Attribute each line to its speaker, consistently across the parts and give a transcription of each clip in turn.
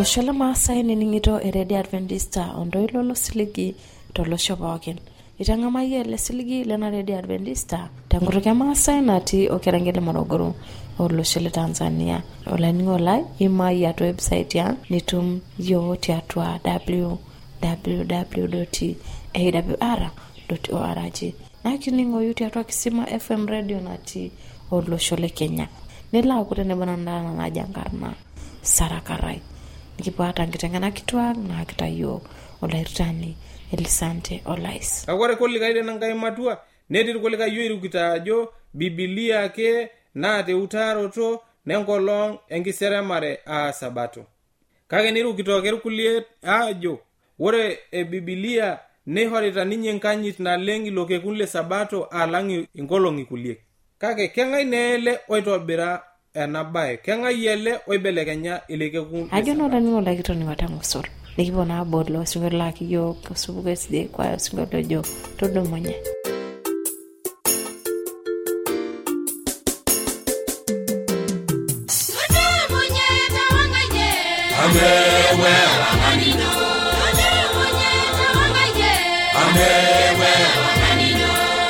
Speaker 1: Olosho Maasai nining'ito eredi Adventista ondoilolo siligi tolosho pookin. Itangamayie ele siligi lena redi Adventista tenkutuk e Maasai natii Okerengele Morogoro olosho le Tanzania. Olaningo lai imai at website ya nitum yo tiatua www.awr.org. Nakiningo yuti atua Kisima FM radio natii olosho le Kenya. Nila akutene banandana na jangarna Sarakarai. Nikipata nkitengana kitwag na kitayo olairtani Elisante Olais.
Speaker 2: Agora kolika ile nangai matua netir kolika yoiru kitajo Biblia ke na te utaroto nengolong enkiseremare a sabato. Kage niru kitokeru kulie ajo ore Biblia ne horita ninye nkanyit na lengi loke kunle sabato alangi ingolongi kulie. Kage kengai neele oitobira enabae kengai yele oibelekenya ilekekun
Speaker 1: ajo no dani wala kitoni watangosor nikibona abodlo singolo laki yo kusubugesde kwa singolo jo todo mwenye
Speaker 3: Amewe wanganino Amewe wanganino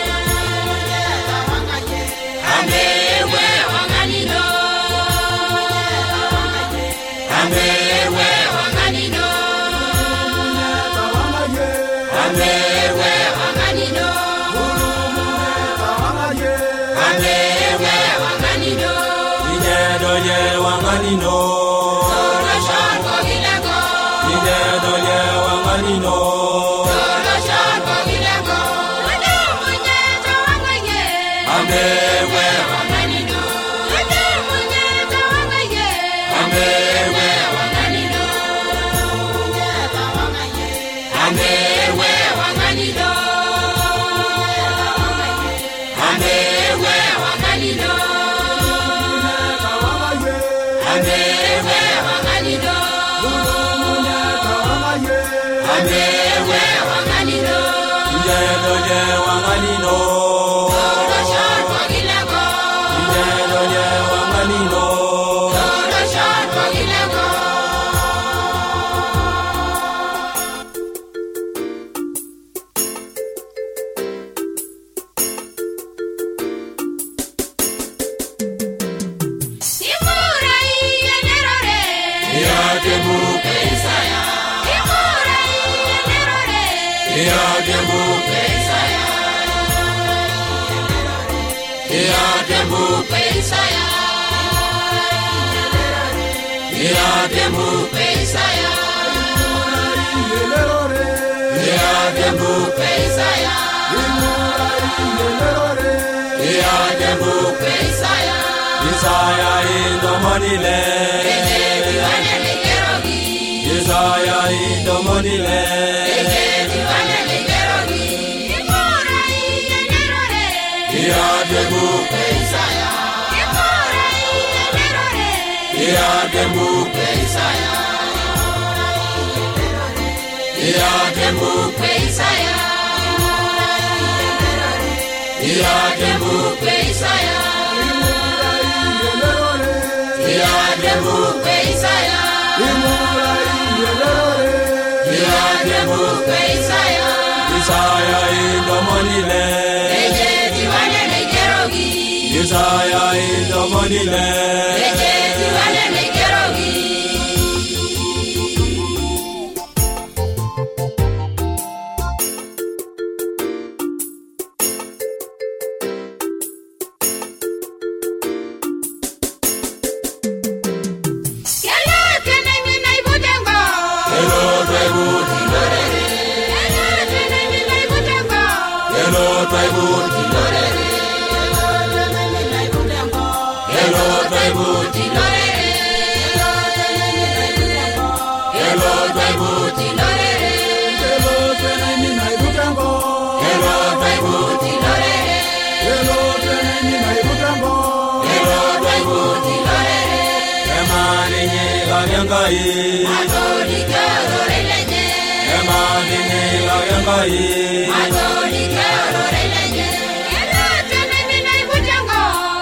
Speaker 3: Amewe wanganino Amewe wanganino Amewe wanganino Amewe wanganino Inedoye wanganino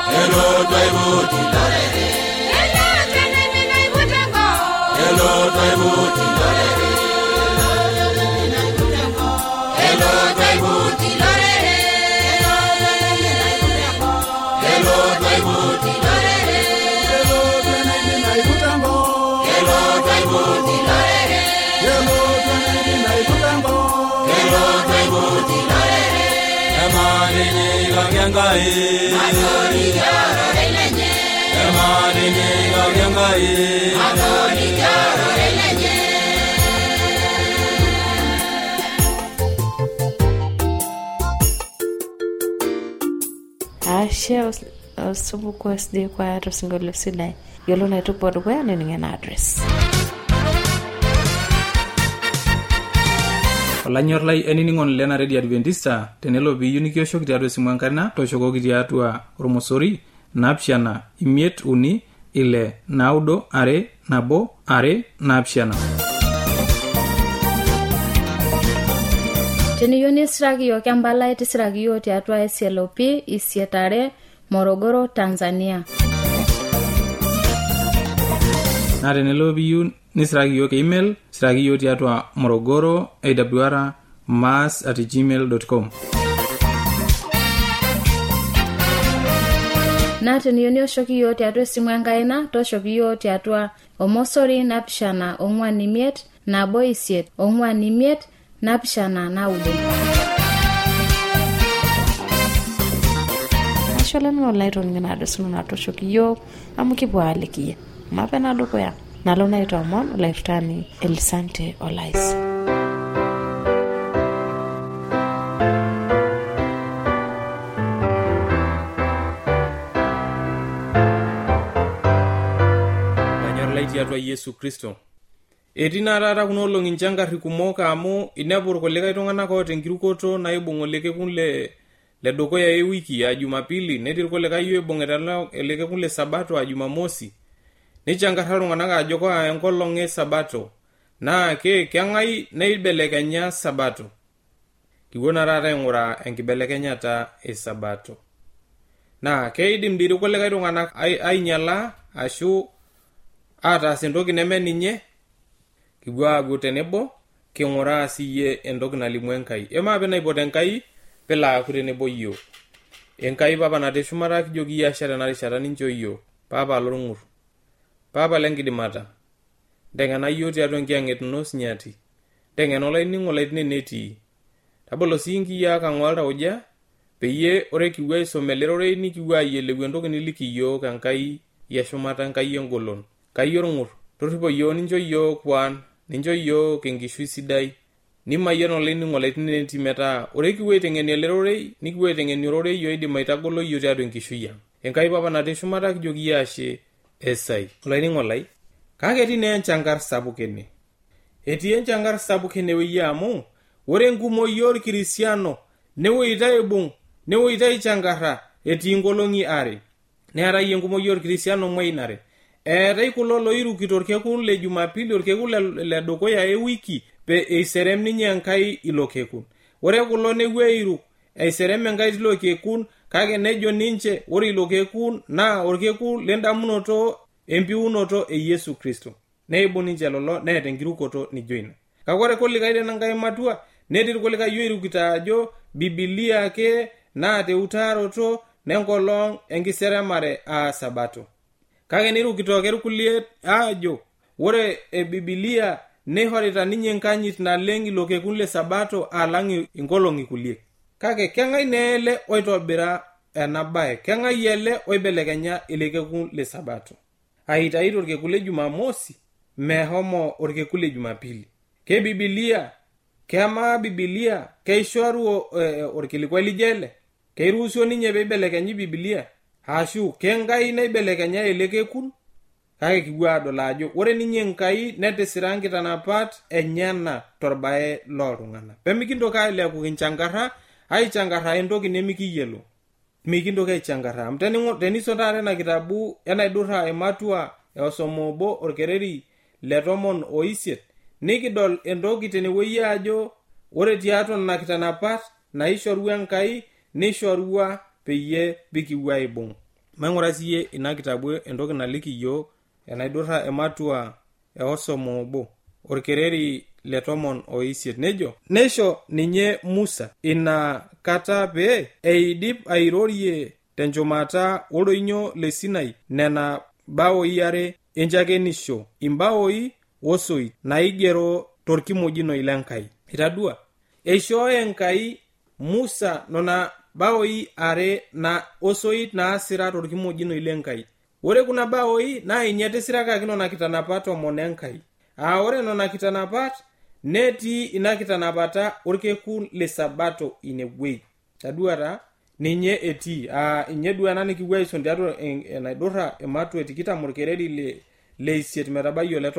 Speaker 3: Hello, twaibuti lorere Elo twaibuti lorere Elo twaibuti lorere Elo twaibuti lorere Elo twaibuti lorere Emadini gagengai Adoni jaro elenye Emadini gagengai Adoni jaro elenye
Speaker 1: Ashe subu kwesde kwa tosingolo sidai yolo na tupodo kwa ningena address
Speaker 2: Olanyor lai eniningon lena Radio Adventista tenelo biyu nikioshoki tiatua simu enkarina toshokoki tiatua ormosori napshana imiet uni ile naudo are nabo are napshana
Speaker 4: Teniyo nisiraki yo kembala itisiraki yo tiatua SLOP Isietare Morogoro Tanzania
Speaker 2: na tenelo biyu nisiraki yo email siraki yo tiatua morogoro awr@gmail.com
Speaker 4: na teniyo nioshoki yo tiatua simu enkaina toshoki yo tiatua omosori napishana ongwan imiet nabo isiet ongwan imiet napishana naudo
Speaker 1: Asholen online ngena address na toshoki yo amukibwalikie mapena dukoya nalo naitwa Amon Olaitani Elisante Olais
Speaker 2: tiatua Yesu Kristo. Etina rara kuno olong'i njangarri kumok amu inepu irkulikae tung'anak oota enkirukoto naibung' olekekun le dukuya ewiki ya Jumapili netii irkulikae oibung'ita elekekun le Sabato a Jumamosi. Nichangarra iltung'anak ajo kwa enkolong' e Sabato naa keng'ae naibelekenya Sabato. Kipuo na rara aing'uraa enkibelekenyata e Sabato. Naa keidim dii irkulikae tung'anak ainyala ashu ataas entoki neme ninye. Kipuo aaku tenebo king'uraa siyie entoki nalimu Enkai. Emaape naipote Enkai pelaaku tenebo yiok. Enkai papa natii shumata kijoki iyie asha tena rishata nincho yiok. Papa lorng'ur. Papa lenkidimata. Nteng'ena yiok tiatua enkiyang'et ino sinyati. Teng'ena olainining'o lai tine netii. Tabolo sii nkiyiaa kang'u oltauja peyie ore kipuo aisoma ele rorei nikipuo ayiolou entoki niliki yiok Enkai yeshumata Enkai engolon. Enkai orng'ur. Torripo yiok nincho yiok kwan. Nincho yiok enkishui sidai. Nimayian olainining'o lai tine netii metaa ore kipuo aiteng'enie ele rorei nikipuo aiteng'enie ororei oidim aitagolo yiok tiatua enkishui ang'. Enkai papa natii shumata kijoki iyie ashe esai. Olainining'o lai. Kake etii naa enchangar sapuk ene. Etii enchangar sapuk enewueji amu ore enkumoi orkirisiano newoita aibung' newoita aichangarra etii nkolong'i are. Neetai enkumoi orkirisiano moinare. Eetai kulo loirukito orkekun le Jumapili orkekun le dukuya ewiki pe eiserem ninye Enkai ilo kekun. Ore kulo nepuo airuk eiserem Enkai ilo kekun kake nejo ninche ore ilo kekun naa orkekun lendamunoto empiunoto e Yesu Kristo. Neibung' ninche lolo neeta enkirukoto nijo ina. Kake ore kulikae tenankai matua netii irkulikae oirukita ajo Biblia ake naa teutaroto nenkolong' enkiseremare a Sabato. Kake nirukito ake irkulie ajo ore Biblia neihorita ninye enkanyit naleng' ilo kekun le Sabato alang' inkolong'i kulie. Kake keng'ae naa ele oitobira ena baye? Keng'ae ele oibelekenya ile kekun le Sabato? Aitaito orkekun le Jumamosi mehomo orkekun le Jumapili. Ke Biblia, kemaa Biblia keishoru orkilikuai lijo ele? Keiruhusu ninye peibelekenyi Biblia? Ashu kengai naibelekenya ele kekun? Kake kipuo adol ajo ore ninye Enkai netisira nkitanapat enyana torbae loltung'anak. Pemikintoki ailepu kinchangarra aichangarra entoki nemikiyiolo. Mikintoki aichangarra. Teniso taata ena kitabu enaidurra ematua eosomo obo orkereri le 18 nikidol entoki tenewueji ajo ore tiatua nena kitanapat naishorua Enkai nishorua peyie bikipuo aibung'. Maing'ura siyie ina kitabu entoki naliki yiok enaidurra ematua eosomo obo. orkereri le 18 nejo neisho ninye Musa ina kata pee eidip airorie tenchumata oldonyo le Sinai nena baoi are enchakenisho imbaoi osoit naigero torkimojino lenkai. Itadua eishooyo Enkai Musa nona baoi are na osoit naasira torkimojino lenkai. Ore kuna baoi na inyatisirakaki nona kitanapat Enkai. Ore nona kitanapat netii ina kitanapata orkekun le Sabato inewei. Taduara ninye etii inye duana nikiwei sondiato enaidurra ematu etikitam orkereri le 8 metabayo le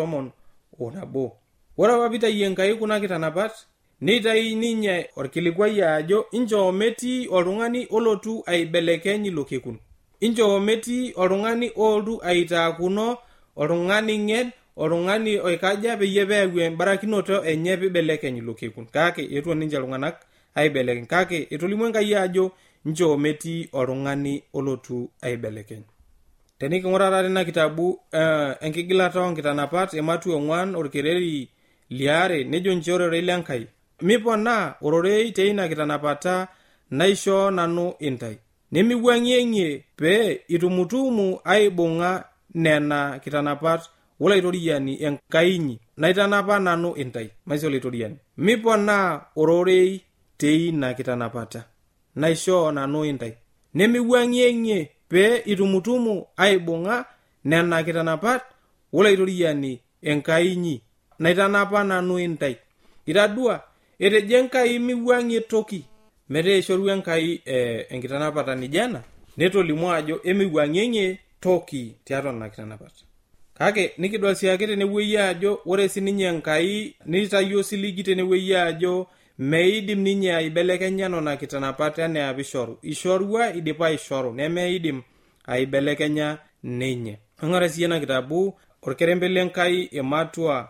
Speaker 2: 11. Ore papita Enkai kuna kitanapat nitai ninye orkilikwai ajo injo metii oltung'ani olotu aibelekeny ilo kekun. Injo metii oltung'ani olotu aitaakuno oltung'ani ng'en oltung'ani oikaja peyie peewu embarakinoto enye pibelekeny ilo kekun. Kake etuo ninche iltung'anak aibelekeny. Kake etolimu Enkai ajo injo metii oltung'ani olotu aibelekeny. Teniking'urata tina kitabu enkigilata onkitanapat ematu 4 orkereri liare nejo njorore lenkai. Mipona ororei teina kitanapata naisho nanu intai. Nemiwang'ieng'ie pee itumutumu aibung'a nena kitanapat olaitoriani Enkainyi naitanapa nanu intai. Maisho olaitoriani. Mipona ororei teina kitanapata naisho nanu intai. Nemiwang'ieng'ie pee itumutumu aibung'a nena kitanapat olaitoriani Enkainyi naitanapa nanu intai. Itadua etejo Enkai miwang'ie toki metaa ishoru Enkai enkitanapata nijana netolimu ajo emiwang'ieng'ie toki tiatua na kitanapat. Kake nikidol siake tenewuei ajo ore sininye Enkai nitayio siligi tenewuei ajo meidim ninye aibelekenya nona kitanapat enaa pishoru. Ishorua idipa aishoru nemeidim aibelekenya ninye. Ng'ora siena kitabu orkerembe lenkai ematua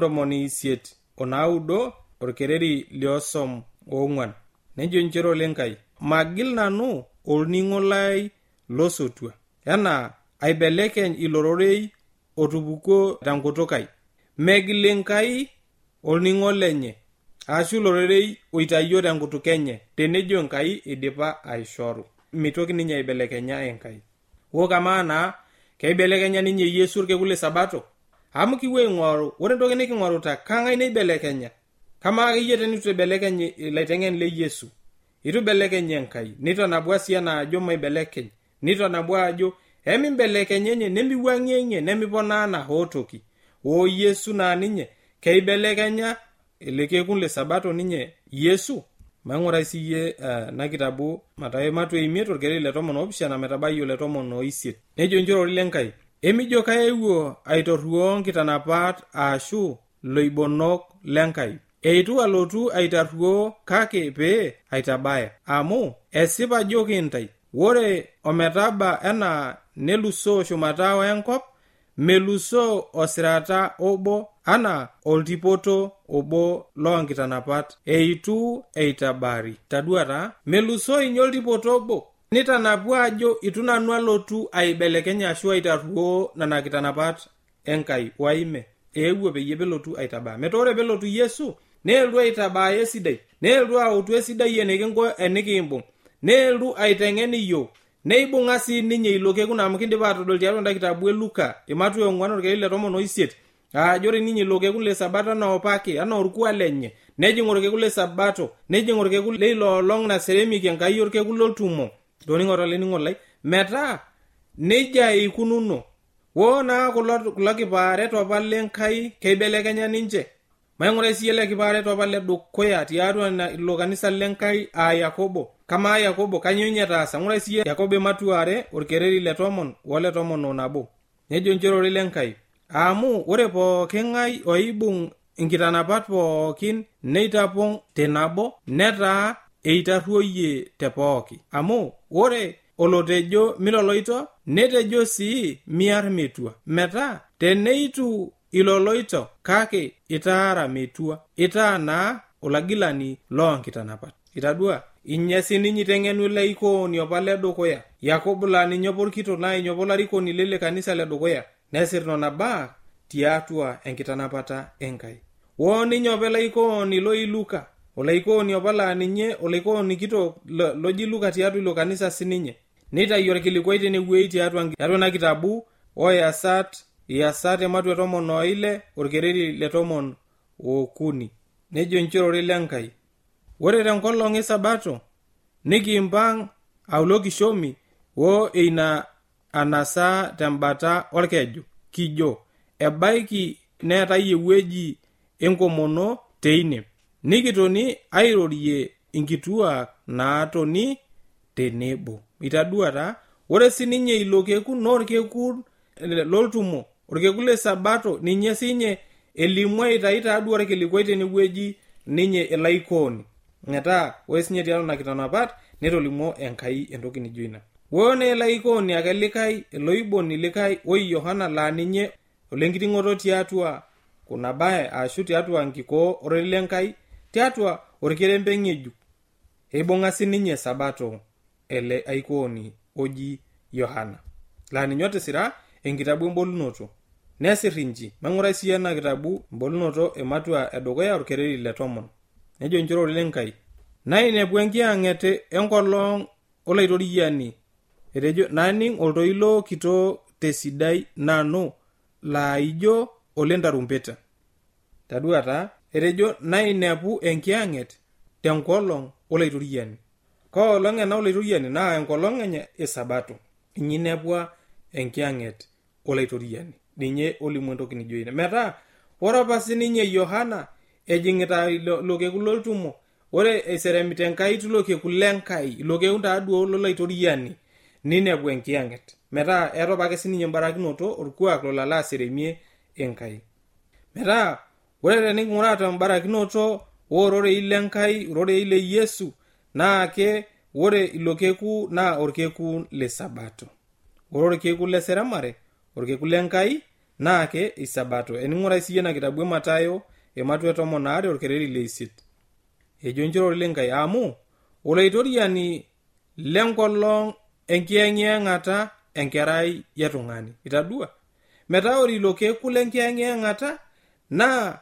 Speaker 2: 89 orkereri liosom 4. Nejo njero lenkai magil nanu olning'o lai losotua enaa aibelekeny ilororei otupuko tankutukai. Megil Enkai olning'o lenye ashu lororei oitayio tankutuk enye tenejo Enkai idipa aishoru. Mitoki ninye aibelekenya Enkai. Kamaana keibelekenya ninye Yesu orkekun le Sabato. Amu kiwe ing'oru ore entoki niking'oruta kang'ai neibelekenya. Kama akeyie tenitu ibelekeny ilaiteng'en le Yesu. Itu ibelekeny Enkai. Nitanabua siana ajo maibelekeny. Nitanabua ajo emimbelekenyenye nemiwang'ieng'ie nemiponaana hotoki. Yesu na ninye keibelekenya elekekun le Sabato ninye Yesu. Mang'ura siye na kitabu Mathayo matu 5 orkereri le 17 metabayo le 18. Nejo njorori lenkai emijo kaewuo aitorruo nkitanapat ashu loibonok lenkai. Eitu alotu aitarruo kake pee aitabaya. Amu esipa jo kintai. Wore ometaba ena nelusoo shumata enkop melusoo osirata obo ana oltipoto obo loonkitanapat eitu eitabari. Taduata melusoo inyo oltipoto obo. Nitanapua ajo itu nanu alotu aibelekenya ashu aitarruo nana kitanapat Enkai waime. Eewuo peyie pelotu aitabaa. Metore pelotu Yesu neeldu aitabaa esidai. Neeldu autu esidai enikiimbung. Neeldu aiteng'en iyiok. Neibung'a sii ninye ilo kekun amu kindipa atodol tiatua nda kitabu e Luka ematu 4 orkereri le 18. Jore ninye ilo kekun le Sabato na opake ana orkuak lenye. Nejing orkekun le Sabato, nejing orkekun le ilolong na seremiki Enkai orkekun loltumo. Toning'oto lening'olai metaa neija ikununo. Wona kulo kipaaret apa lenkai keibelekenya ninche. Maing'ura sii ele kipaaret apa le dukuya tiatua ilo kanisa lenkai Yakobo. Kama Yakobo kanyo nye taasa. Ng'ura sii Yakobo ematu 2 orkereri le 10 wole 11. Nejo njorori lenkai amu ore pooking'ai oibung inkitanapat pookin neitapong tenabo netaa eitarruoyie te pooki. Amu ore olotejo miloloito netejo sii miar metua. Metaa teneitu iloloito kake itaara metua. Itaa naa olagilani loonkitanapat. Itadua inyasi ninyi teng'enu laikoni opa le dukuya. Yakobo la ninyo porkito na inyo polarikoni lele kanisa le dukuya. Nesir nona baa tiatua enkitanapata Enkai. Wo ninye apa laikoni loiluka, olaikoni apa laa ninye olaikoni kitok loji Luka tiatua ilo kanisa sininye. Neitayu orkilikuai tenewuei tiatua ena kitabu Iyasat ematua 16 orkereri le 13. Nejo nchorore lenkai, ore tenkolong esabato nikimpang aulo kishomi wo eina anasa tembata orkeju kijo ebaiki neetai ewueji enkomono teine nikitoni airorie inkituak naatoni tenebo. Itaduata ore sininye ilo kekun orkekun loltumo orkekun le sabato ninye sinye elimu aitaita duo orkilikuai tenewueji ninye elaikoni. Ngeta ore sinye tialo na kitanapat netolimuo Enkai entoki nijo ina. Wone elaikoni ake likai eloiboni likai oi Yohana laa ninye olenkitingoto tiatua kuna bae ashu tiatua nkikoo orele Enkai tiatua orkerembe ng'ejuk. Eibung'a sininye sabato ele aikoni oji Yohana. Laa ninye otisira enkitabu embolunoto. Nesir inji, mang'urai sii ena kitabu embolunoto ematua edukuya orkereri le 10. Nejo nchorore lenkai, nainepu enkiang'et enkolong olaitoriani, etejo naning oltoilo kitok tesidai nanu laa ijo olentarumpeta. Taduata, etejo nainepu enkiang'et tenkolong olaitoriani. Koolong ena olaitoriani naa enkolong enye esabato. Inginepua enkiang'et olaitoriani. Ninye olimu entoki nijo ina. Metaa ore apa sininye Yohana ejing'ita ilo kekun loltumo, ore eseremita Enkai tilo kekun lenkai, ilo kekun taaduo lolaitoriani, ninepu enkiang'et. Metaa eetopa ake sininye embarakinoto orkuak lolala aseremie Enkai. Metaa ore tening'uraa tembarakinoto ororei lenkai, ororei le Yesu, naa ke ore ilo kekun naa orkekun le sabato. Ore orkekun le seremare, orkekun lenkai naa ke isabato. Ening'urai sii ena kitabu Matayo ematua 12 orkereri le 8. Ejo nchorore lenkai amu olaitoriani lenkolong enkiyeng'iyeng'ata enkerai yetung'ani. Itadua metaa ore ilo kekun lenkiyeng'iyeng'ata naa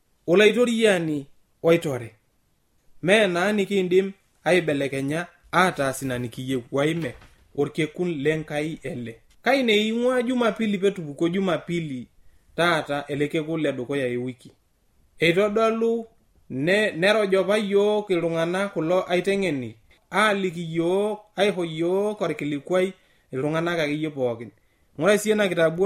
Speaker 2: olaitoriani oitore. Mee naa nikiindim aibelekenya ataas ina nikiyieu waime orkekun lenkai ele. Kaine eing'ua Jumapili petupuko Jumapili taata ele kekun le dukuya ewiki. Eitodolu nerojopa yiok iltung'anak kulo aiteng'eni aaliki yiok aiho yiok orkilikuai iltung'anak akeyie pookin. Ng'urai sii ena kitabu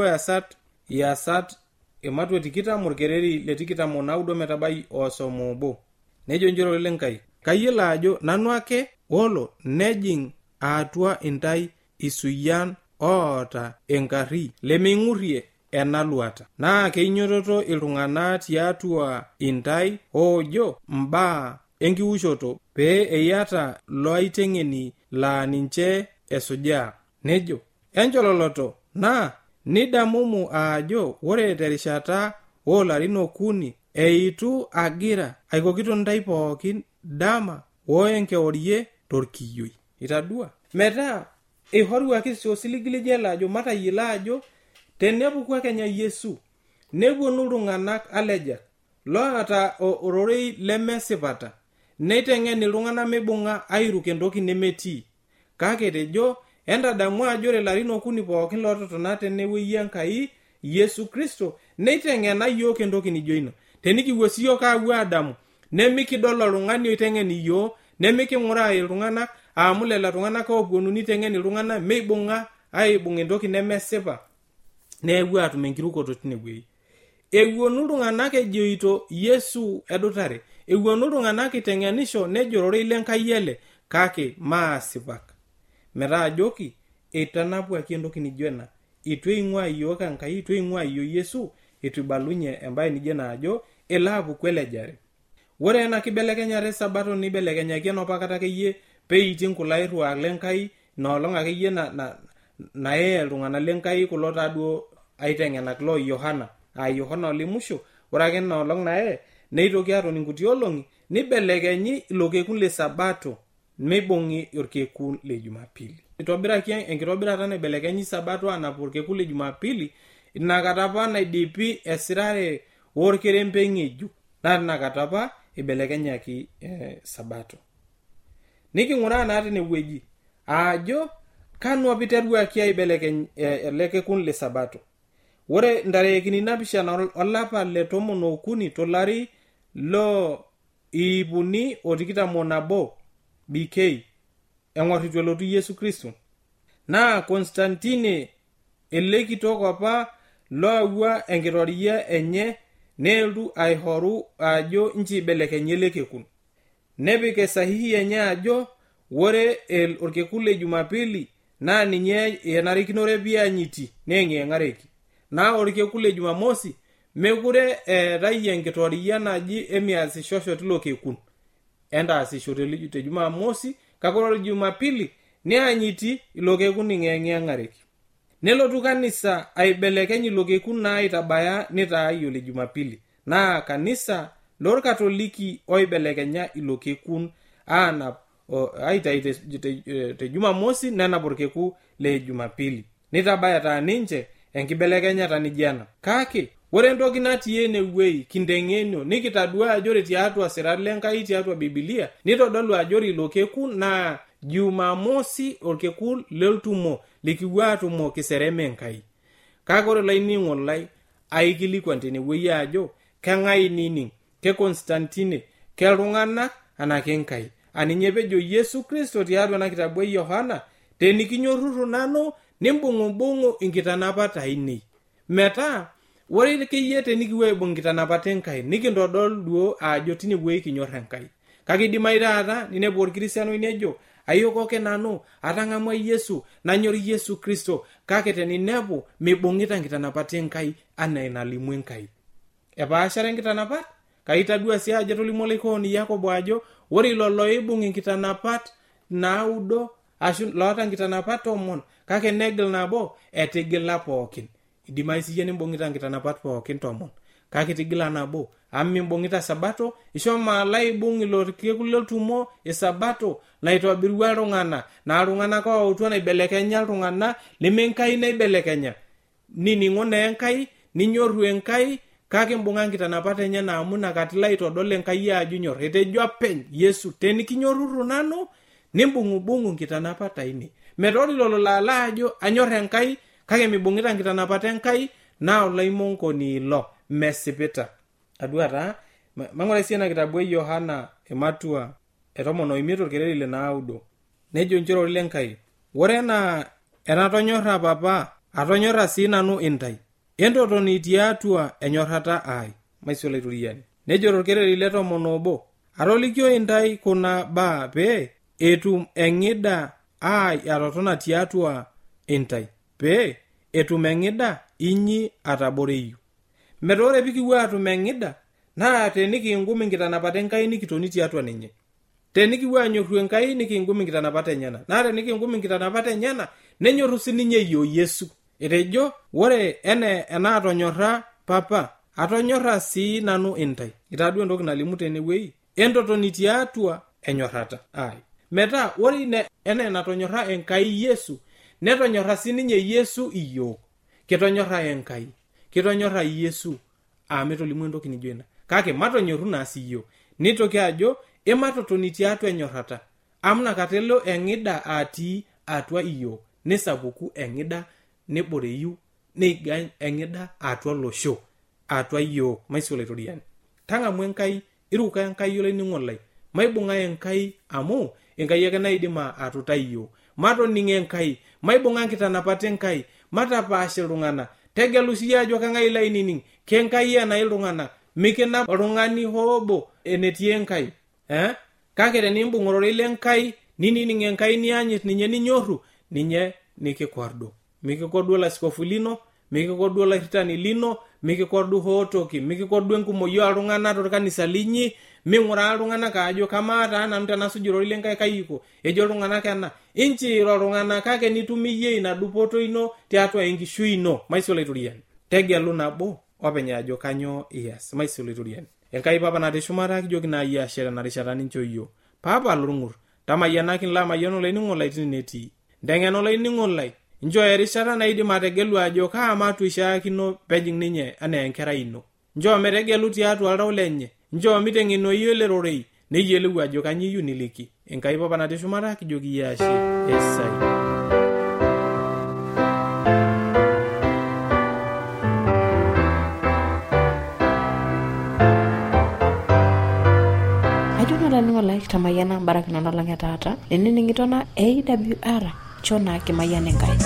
Speaker 2: Iyasat ematua 20 orkereri le 29 metabai 31. Nejo nchorore lenkai, kayiolo ajo nanu ake olo nejing atua intai isuyan oota enkarri lemeing'urrie ena luata. Naa keinyototo iltung'anak tiatua intai oojo mbaa enkiushoto pee eyata loaiteng'eni laa ninche esujaa. Nejo enchololoto naa nidamumu ajo ore terishata oolarin 3 eitu agira aikokito ntai pookin dama enkewarie torkiyioi. Itadua metaa eihoruaki osiligiligi ajo matayiolo ajo tenepuku Kenya Yesu nepuonu iltung'anak alejak loota ororei lemesipata neiteng'en iltung'anak meibung'a airuk entoki nemetii. Kake tejo entadamu ajo ore larin 3 pookin loototona tenewueji Enkai Yesu Kristo neiteng'ena yiok entoki nijo ino. Tenikiwuo siyiok aapuo adamu nemikidol oltung'ani oiteng'en iyiok, nemiking'uraa iltung'anak amu lelo tung'anak oopuonu niteng'en iltung'anak meibung'a aibung' entoki nemesipa neepuo atum enkirukoto tinewueji. Ewuonu iltung'anak ejoito Yesu edutare, ewuonu iltung'anak iteng'enisho nejo ororei lenkai ele kake maasipak. Metaa ajoki eitanapuaki entoki nijo ena, itu eing'ua iyiok Enkai, itu eing'ua iyiok Yesu, itu ibalunye embaye nijo ena ajo elo apuku elejare. Ore ena kibelekenyata sabato nibelekenyaki enopa kata akeyie peiting kulo airruak lenkai noolong akeyie nae iltung'anak lenkai kulo taaduo aiteng'enak loo Yohana Yohana olimusho. Ore ake noolong nae neitoki atoni nkuti olong'i nibelekenyi ilo kekun le sabato meibung'i orkekun le Jumapili. Itobiraki enkitobirata naibelekenyi sabato anapu orkekun le Jumapili inakata apa naidipi esirare orkerembe ng'ejuk naa tinakata apa ibelekenyaki sabato. Niking'uraa naa tinewueji ajo kanu apa iteruaki aibelekeny ele kekun le sabato. Ore ntarikini 7 olapa le 13 tolari lo 121 BK eng'or itu elotu Yesu Kristo naa Konstantine ele kitok apa loawua enkitoria enye neeltu aihoru ajo inchi ibelekenye ele kekun, nepik esahihi enye ajo ore orkekun le Jumapili naa ninye enarikinore pianyiti neng'eng'areki, naa orkekun le Jumamosi mekure eetai enkitoria naji emiasisho tilo kekun, entaasisho te Jumamosi, kake ore Jumapili neanyiti ilo kekun ing'eng'areki. Nelotu kanisa aibelekeny ilo kekun naa aitabaya nitaai ole Jumapili, naa kanisa lorkatoliki oibelekenya ilo kekun aanap aitai te Jumamosi nenap orkekun le Jumapili, nitabaya taa ninche enkibelekenyata nijana. Kake ore entoki natii enewuei kindeng'enio nikitadua ajo ore tiatua sirat lenkai tiatua Biblia nitodolu ajo ilo kekun naa Jumamosi, orkekun leltumo likipuo atumo kisereme Enkai. Kake ore laining'o lai aikilikuan tenewuei ajo keng'ae inining, ke Konstantine, ke iltung'anak anake Enkai. Aninye pejo Yesu Kristo tiatua ena kitabu e Yohana, tenikinyorruru nanu nimbung'ubung'u inkitanapat ainei. Metaa ore keyie tenikipuo aibung' nkitanapat Enkai nikintodol duo ajo tinewuei kinyorr Enkai. Kake idimai taata ninepu orkristiano nejo ayokoke nanu atang'amua Yesu, nanyor Yesu Kristo, kake teninepu mibung'ita nkitanapat Enkai anaa enalimu Enkai. Epaashare nkitanapat kaitadua sii ajo tolimu olaikooni Yakobo ajo ore ilo loibung' nkitanapat 9 ashu loota nkitanapat 10 kake negil nabo etigila pookin. Idimai siyie nimbung'ita nkitanapat pookin 10 kake tigila nabo amu mimbung'ita sabato, ishomo alaibung' ilo kekun leltumo esabato laitobirua iltung'ana naa iltung'anak ooutua naibelekenya iltung'ana lemenkai naibelekenya. Nining'o naa Enkai, ninyorru Enkai, kake mbung'a nkitanapat enye naamu nakatila aitodol Enkai ajo inyorr. Etejo apeny Yesu, tenikinyorruru nanu nimbung'ubung'u nkitanapat ainei. Metori lolo lala ajo anyorr Enkai kake mibung'ita nkitanapat Enkai naa olaimongoni ilo mesipita. Adua taa mang'ura sii ena kitabu e Yohana ematua 15 orkereri le 9 nejo njero ole Enkai, ore enatonyorra papa atonyorra sii nanu intai, entotoni tiatua enyorrata ai. Maisolo ituriani nejo orkereri le 11 atolikio intai kuna baa pee etum eng'ida ai atotona tiatua intai, pee etum eng'ida inyi ataboreyu. Metore pikipuo atum eng'ida naa tenikiingum nkitanapat Enkai nikitoni tiatua ninye. Tenikipuo anyorru Enkai nikiingum nkitanapat enyana. Naa tenikiingum nkitanapat enyana nenyorru sininye yiok Yesu. Etejo ore ena atonyorra papa atonyorra sii nanu intai. Itadua entoki nalimu tenewuei entotoni tiatua enyorrata ai. Metaa ore enatonyorra Enkai Yesu netonyorra sininye Yesu iyiok. Kitonyorra Enkai, kitonyorra Yesu ametolimu entoki nijo ina. Kake matonyorru naa siyiok. Nitoki ajo ematotoni tiatua enyorrata. Amuna katelo eng'ida atii atua iyiok. Nesapuku eng'ida neboreyu neigany eng'ida atua losho atua iyiok. Maisolo itoriani. Tang'amu Enkai, iruka Enkai olainining'o lai. Maibung'a Enkai amu Enkai ake naidim atutai iyiok. Matoning' Enkai, maibung'a nkitanapat Enkai, matapaasha iltung'ana. Tegelu siya ajo kang'ai lainining, kenkai enai iltung'ana, mikinap oltung'ani hobo enetii Enkai. Kake tenimbung' ororei lenkai, ninining' Enkai nianyit ninye ninyorru, ninye nikikordu. Mikikordu olaskofu lino, mikikordu olairritani lino, mikikordu hootoki, mikikordu enkumoyu oltung'ana torkanisa linyi, ming'uraa iltung'anak ajo kamaa taa nanu tenasuj ororei lenkai kayiko. Ejo iltung'anak ena, inchiiro iltung'anak kake nitum iyie ina dupoto ino tiatua enkishui ino. Maisolo itoriani. Tegelu nabo openy ajo kanyoo iyas. Maisolo itoriani. Enkai papa natii shumata kijoki naa iyie ashe tena rishata nincho iyiok. Papa lorng'ur, tamayianaki lamayian olainining'o lai tine netii. Nteng'ena olainining'o lai, njoo erishata naidim ategelu ajo kaa matu ishaakino pejing ninye anaa enkerai ino. Njoo metegelu tiatua oltau lenye, njoo miteng'eno iyie lerorei neyiolou ajo kanyioo iyieu niliki. Enkai Papa natii shumata kijoki iyie ashe esai.
Speaker 1: Ning'o like tamayana barak na lang taata nining'ito na AWR chona kimayane ngai.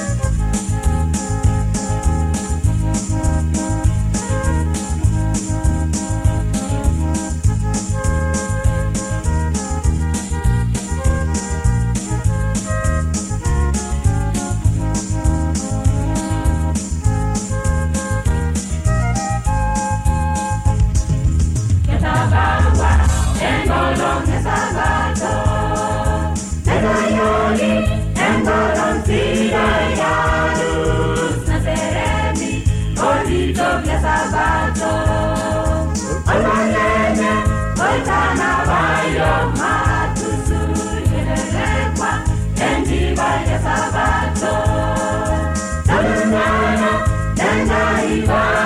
Speaker 5: Sabato,